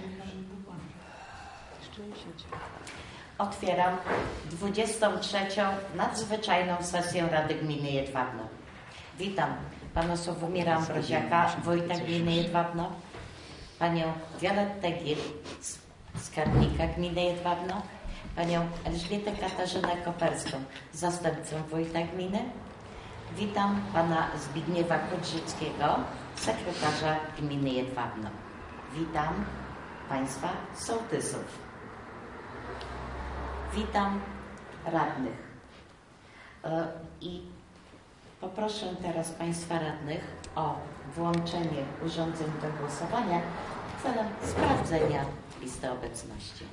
Otwieram 23. nadzwyczajną sesję Rady Gminy Jedwabno. Witam pana Sławomira Ambroziaka, wójta gminy Jedwabno, panią Violettę Gil, skarbnika gminy Jedwabno, panią Elżbietę Katarzynę Koperską, zastępcę wójta gminy. Witam pana Zbigniewa Kudrzyckiego, sekretarza gminy Jedwabno. Witam państwa sołtysów. Witam radnych. I poproszę teraz państwa radnych o włączenie urządzeń do głosowania celem sprawdzenia listy obecności.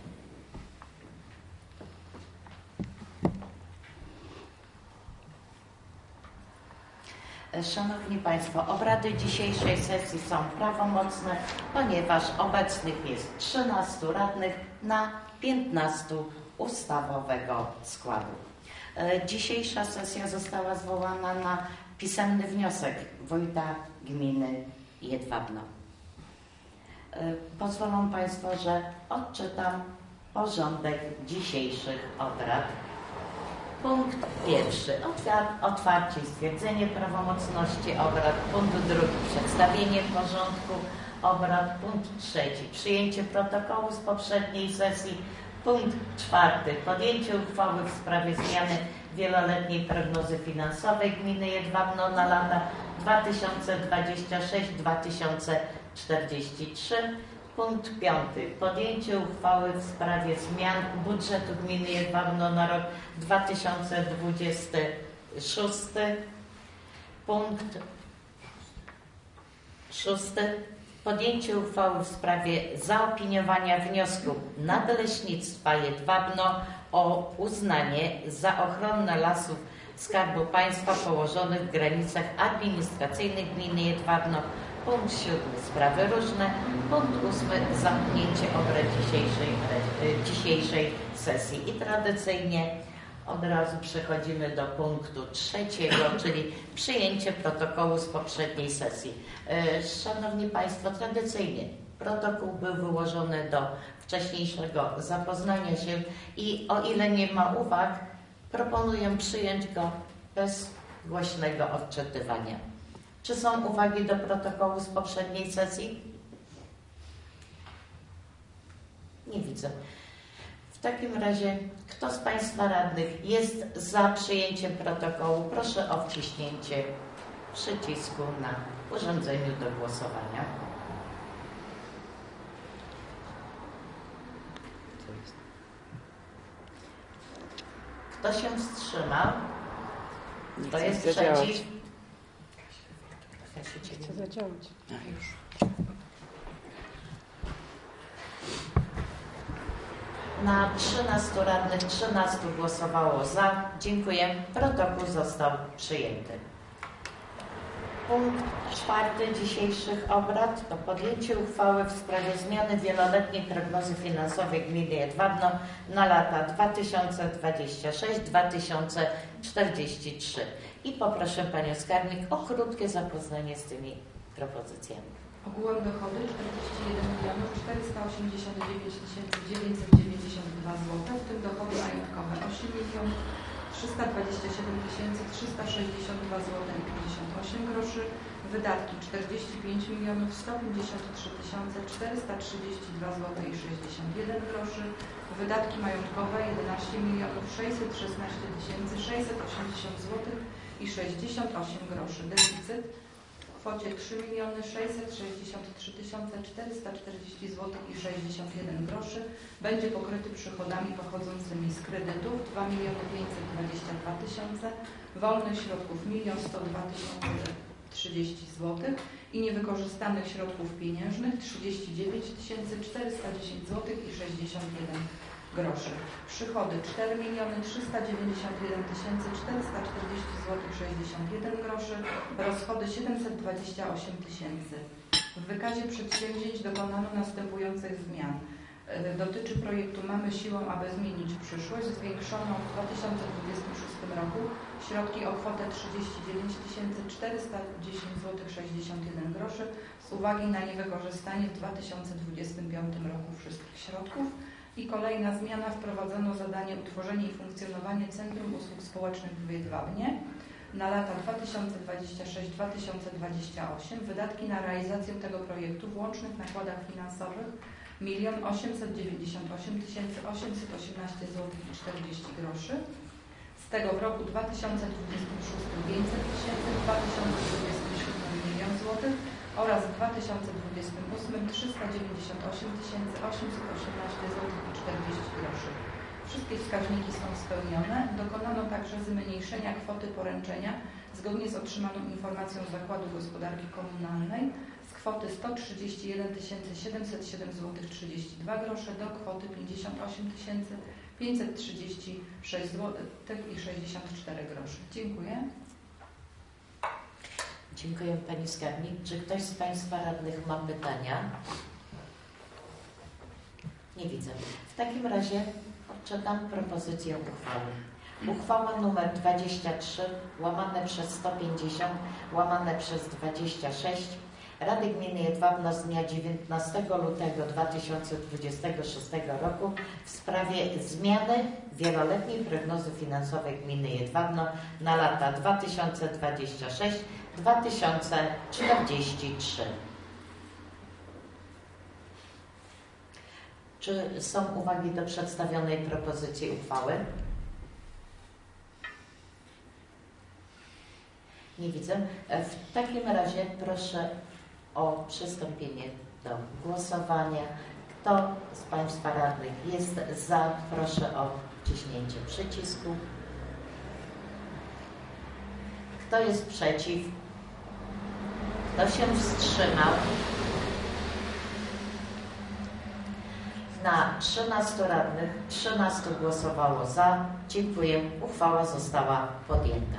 Szanowni Państwo, obrady dzisiejszej sesji są prawomocne, ponieważ obecnych jest 13 radnych na 15 ustawowego składu. Dzisiejsza sesja została zwołana na pisemny wniosek wójta gminy Jedwabno. Pozwolą Państwo, że odczytam porządek dzisiejszych obrad. Punkt pierwszy. Otwarcie i stwierdzenie prawomocności obrad. Punkt drugi. Przedstawienie porządku obrad. Punkt trzeci. Przyjęcie protokołu z poprzedniej sesji. Punkt czwarty. Podjęcie uchwały w sprawie zmiany wieloletniej prognozy finansowej gminy Jedwabno na lata 2026-2043. Punkt piąty. Podjęcie uchwały w sprawie zmian budżetu gminy Jedwabno na rok 2026. Punkt szósty. Podjęcie uchwały w sprawie zaopiniowania wniosku Nadleśnictwa Jedwabno o uznanie za ochronę lasów Skarbu Państwa położonych w granicach administracyjnych gminy Jedwabno. Punkt siódmy. Sprawy różne. Punkt ósmy. Zamknięcie obrad dzisiejszej sesji. I tradycyjnie od razu przechodzimy do punktu trzeciego, czyli przyjęcie protokołu z poprzedniej sesji. Szanowni Państwo, tradycyjnie protokół był wyłożony do wcześniejszego zapoznania się i o ile nie ma uwag, proponuję przyjąć go bez głośnego odczytywania. Czy są uwagi do protokołu z poprzedniej sesji? Nie widzę. W takim razie, kto z Państwa radnych jest za przyjęciem protokołu? Proszę o wciśnięcie przycisku na urządzeniu do głosowania. Kto się wstrzymał? Kto jest przeciw? Chcę zadziałać. Już. Na 13 radnych 13 głosowało za. Dziękuję. Protokół został przyjęty. Punkt czwarty dzisiejszych obrad to podjęcie uchwały w sprawie zmiany wieloletniej prognozy finansowej gminy Jedwabno na lata 2026-2043. I poproszę Panią Skarbnik o krótkie zapoznanie z tymi propozycjami. Ogółem dochody 41 489 992 zł, w tym dochody majątkowe 8 327 362 zł i 58 groszy, wydatki 45 153 432 zł i 61 groszy, wydatki majątkowe 11 616 680 zł i 68 groszy, deficyt w kwocie 3 663 440 zł i 61 groszy będzie pokryty przychodami pochodzącymi z kredytów 2 522 000, wolnych środków 1 102 030 zł i niewykorzystanych środków pieniężnych 39 410 zł i 61 groszy. Przychody 4 391 440 zł 61 groszy, rozchody 728 000. W wykazie przedsięwzięć dokonano następujących zmian. Dotyczy projektu Mamy siłą, aby zmienić przyszłość. Zwiększono w 2026 roku środki o kwotę 39 410 zł 61 groszy z uwagi na niewykorzystanie w 2025 roku wszystkich środków. I kolejna zmiana, wprowadzono zadanie utworzenie i funkcjonowanie Centrum Usług Społecznych w Jedwabnie na lata 2026-2028. Wydatki na realizację tego projektu w łącznych nakładach finansowych 1 898 818 zł i 40 groszy. Z tego w roku 2026 500 000, w 2027 1 000 000 zł oraz w 2028 398 818 zł i 40 groszy. Wszystkie wskaźniki są spełnione. Dokonano także zmniejszenia kwoty poręczenia zgodnie z otrzymaną informacją z Zakładu Gospodarki Komunalnej z kwoty 131 707 zł 32 grosze do kwoty 58 536 zł i 64 groszy. Dziękuję. Dziękuję Pani Skarbnik. Czy ktoś z Państwa radnych ma pytania? Nie widzę. W takim razie odczytam propozycję uchwały. Uchwała nr 23 /150/26 Rady Gminy Jedwabno z dnia 19 lutego 2026 roku w sprawie zmiany wieloletniej prognozy finansowej Gminy Jedwabno na lata 2026-2043. Czy są uwagi do przedstawionej propozycji uchwały? Nie widzę. W takim razie proszę o przystąpienie do głosowania. Kto z Państwa radnych jest za, proszę o wciśnięcie przycisku. Kto jest przeciw? Kto się wstrzymał? Na 13 radnych 13 głosowało za. Dziękuję. Uchwała została podjęta.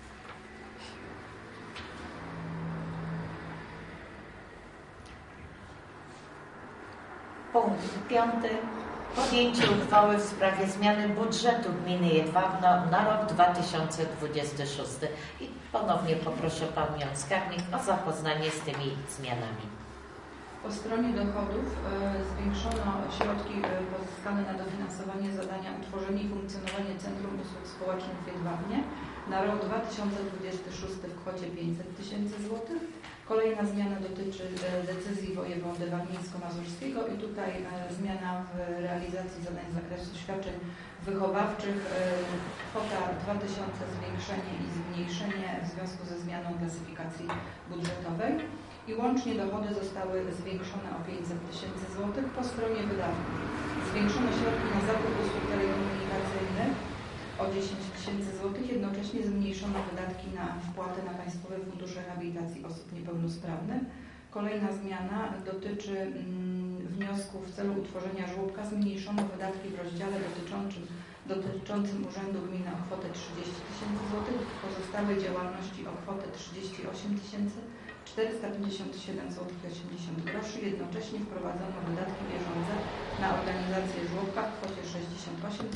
Punkt 5. Podjęcie uchwały w sprawie zmiany budżetu Gminy Jedwabno na rok 2026. I ponownie poproszę Panią Skarbnik o zapoznanie z tymi zmianami. Po stronie dochodów zwiększono środki pozyskane na dofinansowanie zadania utworzenie i funkcjonowanie Centrum Usług Społecznych w Jedwabnie na rok 2026 w kwocie 500 000 zł. Kolejna zmiana dotyczy decyzji wojewody warmińsko-mazurskiego i tutaj zmiana w realizacji zadań z zakresu świadczeń wychowawczych. Kwota 2000 zwiększenie i zmniejszenie w związku ze zmianą klasyfikacji budżetowej. I łącznie dochody zostały zwiększone o 500 000 zł. Po stronie wydatków zwiększono środki na zakup usług telekomunikacyjnych o 10 000 zł. Jednocześnie zmniejszono wydatki na wpłaty na Państwowy Fundusz Rehabilitacji Osób Niepełnosprawnych. Kolejna zmiana dotyczy wniosku w celu utworzenia żłobka. Zmniejszono wydatki w rozdziale dotyczącym Urzędu Gminy o kwotę 30 000 zł. Pozostałe działalności o kwotę 38 457 zł i 80 groszy. Jednocześnie wprowadzono wydatki bieżące na organizację żłobka w kwocie 68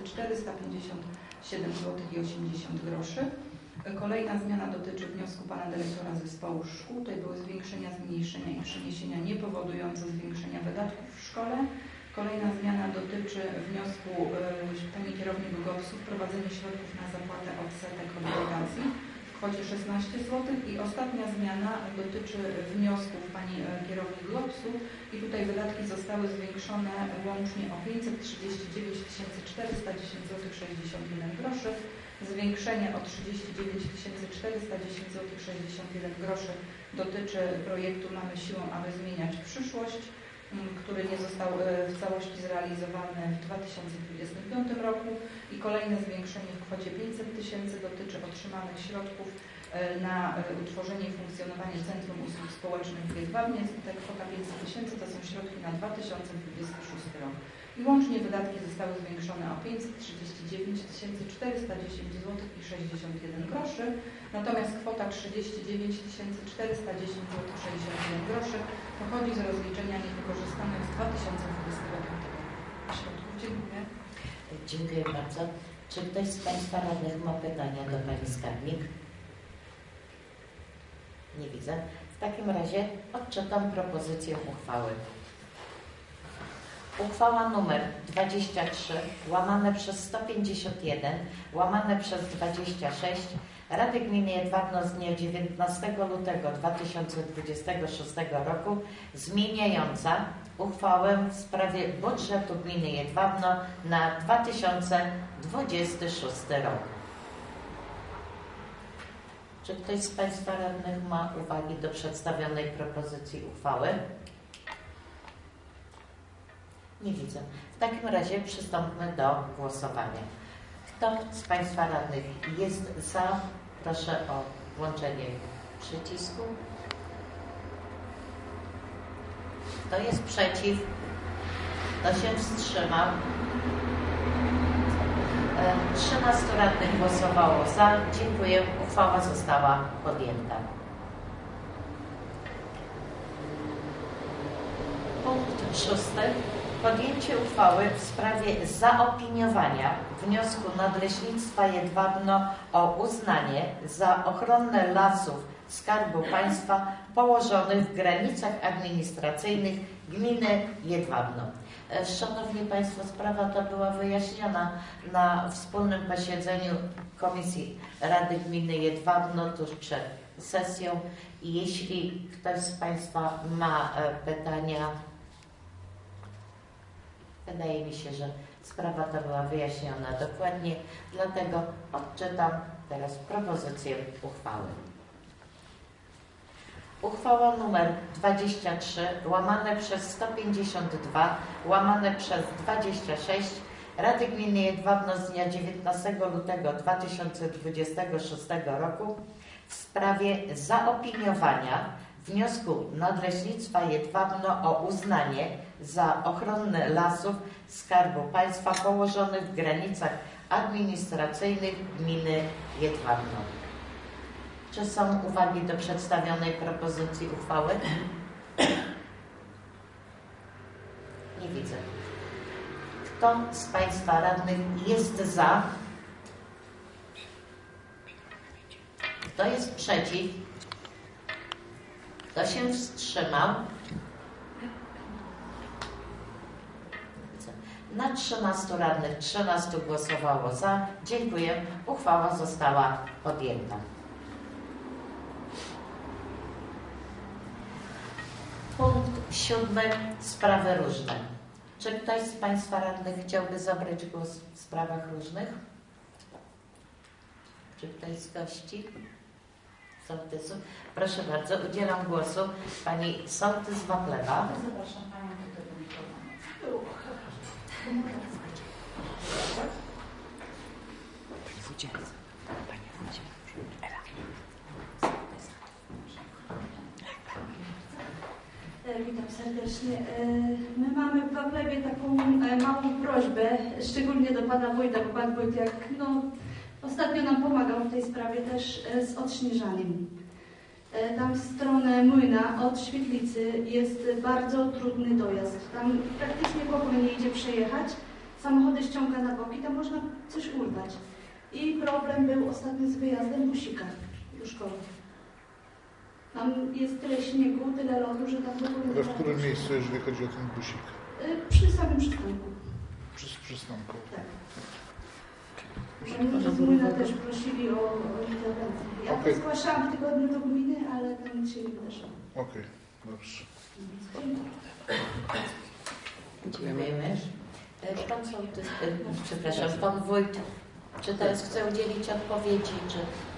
457 zł i 80 groszy. Kolejna zmiana dotyczy wniosku Pana Dyrektora Zespołu Szkół. Tutaj były zwiększenia, zmniejszenia i przeniesienia niepowodujące zwiększenia wydatków w szkole. Kolejna zmiana dotyczy wniosku Pani Kierownik GOPS-u wprowadzenie środków na zapłatę odsetek od dotacji w kwocie 16 zł. I ostatnia zmiana dotyczy wniosków Pani Kierownik GOPS-u i tutaj wydatki zostały zwiększone łącznie o 539 410 zł 61 groszy. Zwiększenie o 39 410 zł 61 groszy dotyczy projektu Mamy siłą, aby zmieniać przyszłość, który nie został w całości zrealizowany w 2025 roku. I kolejne zwiększenie w kwocie 500 000 dotyczy otrzymanych środków na utworzenie i funkcjonowanie Centrum Usług Społecznych w Jedwabnie. Ta kwota 500 000 to są środki na 2026 rok. I łącznie wydatki zostały zwiększone o 539 410 zł i 61 groszy. Natomiast kwota 39 410 zł 61 groszy pochodzi z rozliczenia niewykorzystanych z 2025 roku. środków. Dziękuję. Dziękuję bardzo. Czy ktoś z Państwa radnych ma pytania do Pani Skarbnik? Nie widzę. W takim razie odczytam propozycję uchwały. Uchwała nr 23 łamane przez 151 łamane przez 26 Rady Gminy Jedwabno z dnia 19 lutego 2026 roku zmieniająca uchwałę w sprawie budżetu Gminy Jedwabno na 2026 rok. Czy ktoś z Państwa radnych ma uwagi do przedstawionej propozycji uchwały? Nie widzę. W takim razie przystąpmy do głosowania. Kto z Państwa radnych jest za? Proszę o włączenie przycisku. Kto jest przeciw? Kto się wstrzymał? 13 radnych głosowało za. Dziękuję. Uchwała została podjęta. Punkt 6. Podjęcie uchwały w sprawie zaopiniowania wniosku Nadleśnictwa Jedwabno o uznanie za ochronę lasów Skarbu Państwa położonych w granicach administracyjnych gminy Jedwabno. Szanowni Państwo, sprawa ta była wyjaśniona na wspólnym posiedzeniu Komisji Rady Gminy Jedwabno tuż przed sesją. I jeśli ktoś z Państwa ma pytania, wydaje mi się, że sprawa ta była wyjaśniona dokładnie, dlatego odczytam teraz propozycję uchwały. Uchwała nr 23 łamane przez 152 łamane przez 26 Rady Gminy Jedwabno z dnia 19 lutego 2026 roku w sprawie zaopiniowania wniosku Nadleśnictwa Jedwabno o uznanie za ochronę lasów Skarbu Państwa położonych w granicach administracyjnych gminy Jedwabno. Czy są uwagi do przedstawionej propozycji uchwały? Nie widzę. Kto z Państwa radnych jest za? Kto jest przeciw? Kto się wstrzymał? Na 13 radnych 13 głosowało za. Dziękuję. Uchwała została podjęta. Punkt 7. Sprawy różne. Czy ktoś z Państwa radnych chciałby zabrać głos w sprawach różnych? Czy ktoś z gości? Sołtysu? Proszę bardzo, udzielam głosu pani sołtys Waplewa. Zapraszam Panią do tego mikrofonu. Witam serdecznie. My mamy w Waplewie taką małą prośbę, szczególnie do Pana Wójta, bo Pan Wójt ostatnio nam pomagał w tej sprawie też z odśnieżaniem. Tam w stronę Młyna od Świetlicy jest bardzo trudny dojazd. Tam praktycznie w ogóle nie idzie przejechać. Samochody ściąga na boki, tam można coś urwać. I problem był ostatnio z wyjazdem busika do szkoły. Tam jest tyle śniegu, tyle lodu, że tam w ogóle nie w którym miejscu, jeżeli chodzi o ten busik? Przy samym przystanku. Przy przystanku. Tak. Oni z Młyna też prosili o interwencję. Ja to zgłaszałam w tygodniu do gminy, ale tam nic się nie wydarzyło. Okej, dobrze. Dziękujemy. Pan sołtys, przepraszam, pan wójt, czy teraz chce udzielić odpowiedzi, czy...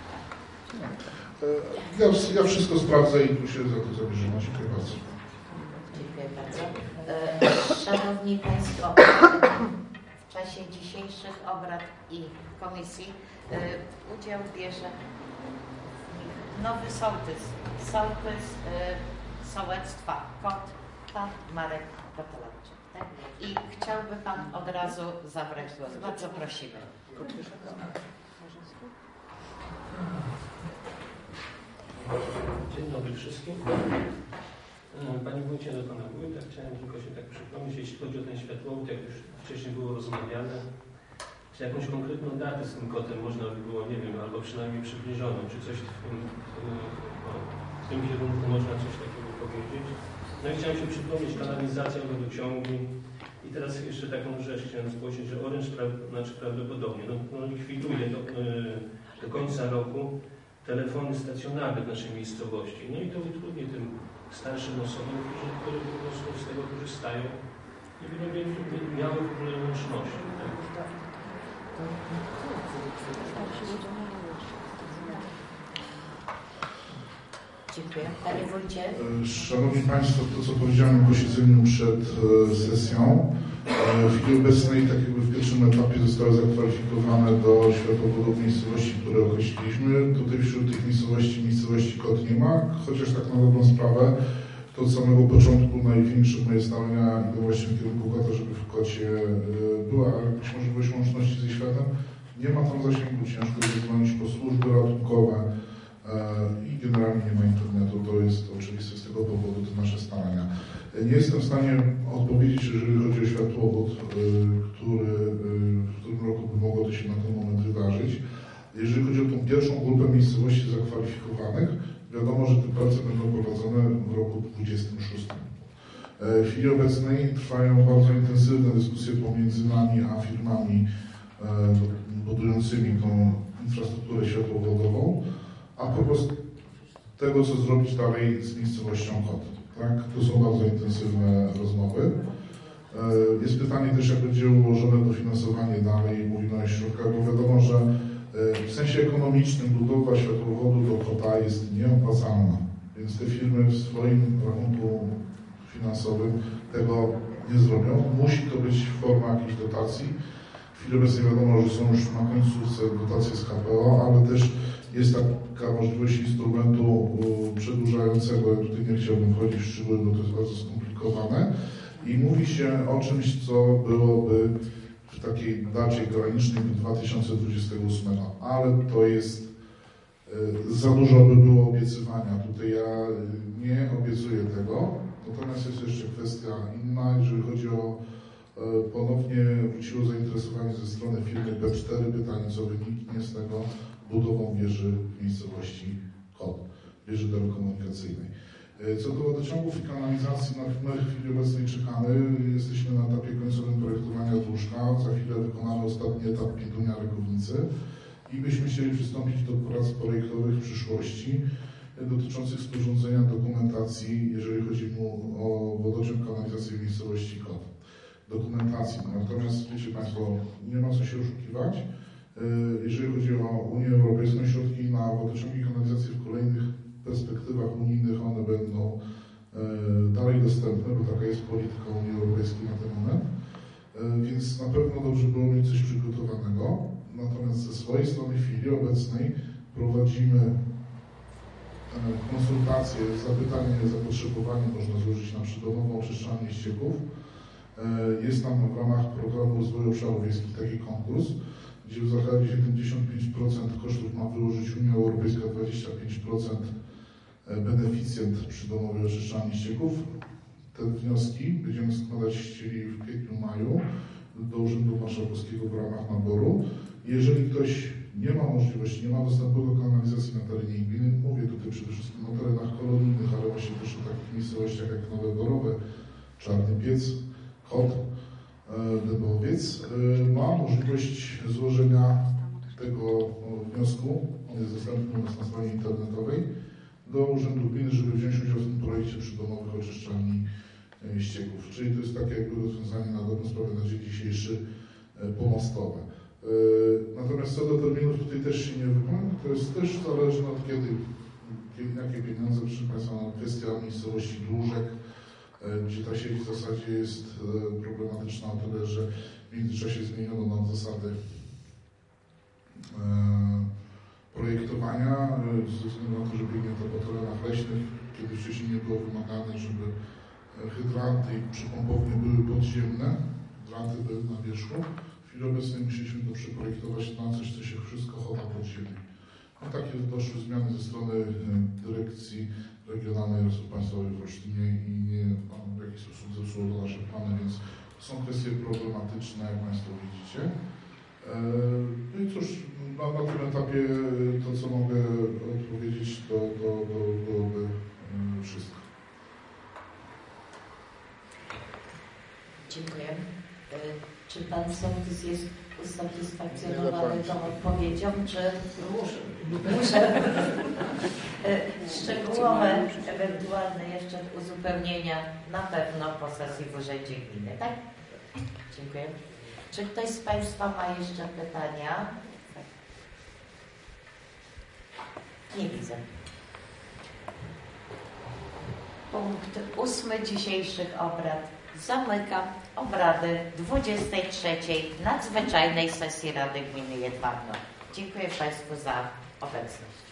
Ja wszystko sprawdzę i tu się za to zabierzemy. Dziękuję bardzo. Dziękuję bardzo. Szanowni Państwo, w czasie dzisiejszych obrad i komisji udział bierze nowy sołtys sołectwa Pan Marek Kotelewczyk. Tak? I chciałby Pan od razu zabrać głos. Bardzo prosimy. Dzień dobry wszystkim. Panie Wójcie, dokonałem tak, chciałem tylko się tak przypomnieć, jeśli chodzi o ten światłowód, jak już wcześniej było rozmawiane, czy jakąś konkretną datę z tym kotem można by było, nie wiem, albo przynajmniej przybliżoną, czy coś w tym kierunku można coś takiego powiedzieć. No i chciałem się przypomnieć, kanalizacja, wodociągi. I teraz jeszcze taką rzecz chciałem zgłosić, że Oręcz prawdopodobnie likwiduje do końca roku telefony stacjonarne w naszej miejscowości. No i to utrudni tym starszym osobom, które po prostu z tego korzystają i by miały w ogóle łączności. Tak? Dziękuję. Panie Wójcie. Szanowni Państwo, to co powiedziałem na posiedzeniu przed sesją, w chwili obecnej, tak jakby w pierwszym etapie zostały zakwalifikowane do światłowodów miejscowości, które określiliśmy. Tutaj wśród tych miejscowości Kot nie ma, chociaż tak na dobrą sprawę to od samego początku największe moje starania idą właśnie w kierunku Kota, żeby w Kocie była jakaś możliwość łączności ze światem. Nie ma tam zasięgu, ciężko zadzwonić po służby ratunkowe i generalnie nie ma internetu. To jest oczywiste, z tego powodu te nasze starania. Nie jestem w stanie odpowiedzieć, jeżeli chodzi o światłowód, w którym roku by mogło to się na ten moment wydarzyć. Jeżeli chodzi o tą pierwszą grupę miejscowości zakwalifikowanych, wiadomo, że te prace będą prowadzone w roku 2026. W chwili obecnej trwają bardzo intensywne dyskusje pomiędzy nami a firmami budującymi tą infrastrukturę światłowodową, a propos tego, co zrobić dalej z miejscowością Kot. Tak? To są bardzo intensywne rozmowy. Jest pytanie też, jak będzie ułożone dofinansowanie dalej, mówimy o środkach, bo wiadomo, że w sensie ekonomicznym budowa światłowodu do Kota jest nieopłacalna, więc te firmy w swoim rachunku finansowym tego nie zrobią. Musi to być forma jakiejś dotacji. W chwili obecnej wiadomo, że są już na końcówce dotacje z KPO, ale też jest taka możliwość instrumentu przedłużającego. Ja tutaj nie chciałbym wchodzić w szczegóły, bo to jest bardzo skomplikowane. I mówi się o czymś, co byłoby w takiej dacie granicznej do 2028, ale to jest za dużo by było obiecywania. Tutaj ja nie obiecuję tego. Natomiast jest jeszcze kwestia inna, jeżeli chodzi o ponownie wróciło zainteresowanie ze strony firmy P4, pytanie co wyniknie z tego budową wieży w miejscowości Kot, wieży telekomunikacyjnej. Co do wodociągów i kanalizacji, my w chwili obecnej czekamy. Jesteśmy na etapie końcowym projektowania dróżka. Za chwilę wykonamy ostatni etap Pietunia-Rekownicy i byśmy chcieli przystąpić do prac projektowych w przyszłości dotyczących sporządzenia dokumentacji, jeżeli chodzi o wodociąg kanalizacji w miejscowości Kot. Dokumentacji. Natomiast wiecie Państwo, nie ma co się oszukiwać. Jeżeli chodzi o Unię Europejską, środki na wodociągi i kanalizację w kolejnych perspektywach unijnych, one będą dalej dostępne, bo taka jest polityka Unii Europejskiej na ten moment. Więc na pewno dobrze było mieć coś przygotowanego. Natomiast ze swojej strony w chwili obecnej prowadzimy konsultacje, zapytanie, zapotrzebowanie można złożyć na przydomową oczyszczalnię ścieków. Jest tam w ramach programu rozwoju obszarów wiejskich taki konkurs, gdzie w zasadzie 75% kosztów ma wyłożyć Unia Europejska, 25% beneficjent przydomowej oczyszczalni ścieków. Te wnioski będziemy składać chcieli w kwietniu, maju do Urzędu Marszałkowskiego w ramach naboru. Jeżeli ktoś nie ma możliwości, nie ma dostępu do kanalizacji na terenie gminy, mówię tutaj przede wszystkim o terenach kolonijnych, ale właśnie też o takich miejscowościach jak Nowe Borowe, Czarny Piec, Kot, Dębowiec, ma możliwość złożenia tego wniosku, on jest dostępny u nas na stronie internetowej, do Urzędu Gminy, żeby wziąć udział w tym projekcie przydomowych oczyszczalni ścieków. Czyli to jest takie jakby rozwiązanie na dobrą sprawę na dzień dzisiejszy pomostowe. Natomiast co do terminów tutaj też się nie wypowiem, to jest też zależne od kiedy, jakie pieniądze, proszę Państwa, kwestia miejscowości Dłużek, gdzie ta sieć w zasadzie jest problematyczna o tyle, że w międzyczasie zmieniono nam zasady projektowania, ze względu na to, że biegnie to po terenach leśnych, kiedy wcześniej nie było wymagane, żeby hydranty i przypompownie były podziemne, hydranty były na wierzchu. W chwili obecnej musieliśmy to przeprojektować na coś, co się wszystko chowa pod ziemią. No takie doszły zmiany ze strony dyrekcji Regionalnej Lasów Państwowych w Olsztynie i nie w jakiś sposób zepsuło to nasze plany, więc są kwestie problematyczne, jak Państwo widzicie. No i cóż, na tym etapie to, co mogę odpowiedzieć, to byłoby wszystko. Dziękuję. Czy Pan sołtys jest usatysfakcjonowany tą odpowiedzią, czy muszę? Szczegółowe, ewentualne jeszcze uzupełnienia na pewno po sesji w Urzędzie Gminy, tak? Dziękuję. Czy ktoś z Państwa ma jeszcze pytania? Nie widzę. Punkt 8 dzisiejszych obrad. Zamykam obrady 23. nadzwyczajnej sesji Rady Gminy Jedwabno. Dziękuję Państwu za obecność.